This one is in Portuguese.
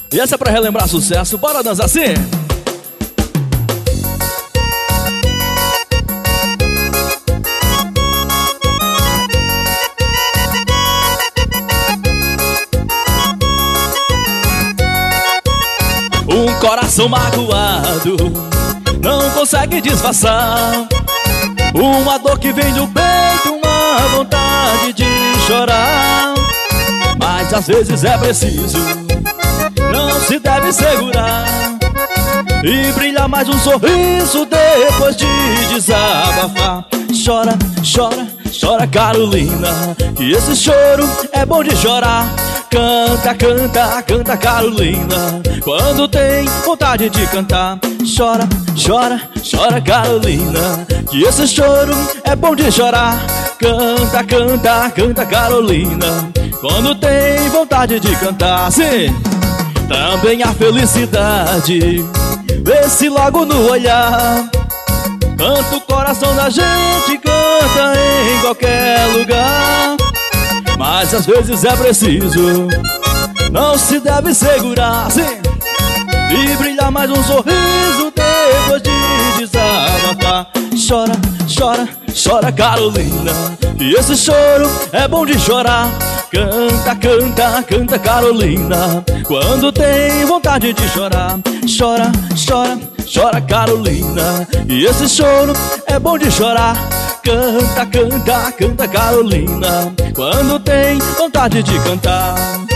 E essa é pra relembrar sucesso, bora dançar assim? Um coração magoado não consegue disfarçar uma dor que vem do peito, uma vontade de chorar. Mas às vezes é preciso, não se deve segurar e brilhar mais um sorriso depois de desabafar. Chora, chora, chora Carolina, que esse choro é bom de chorar. Canta, canta, canta Carolina, quando tem vontade de cantar. Chora, chora, chora Carolina, que esse choro é bom de chorar. Canta, canta, canta Carolina, quando tem vontade de cantar. Sim, também a felicidade vê-se logo no olhar. Canta o coração da gente, canta em qualquer lugar. Mas às vezes é preciso, não se deve segurar, sim, e brilhar mais um sorriso depois de desabafar. Chora, chora, chora Carolina, e esse choro é bom de chorar. Canta, canta, canta Carolina, quando tem vontade de chorar. Chora, chora, chora Carolina, e esse choro é bom de chorar. Canta, canta, canta Carolina, quando tem vontade de cantar.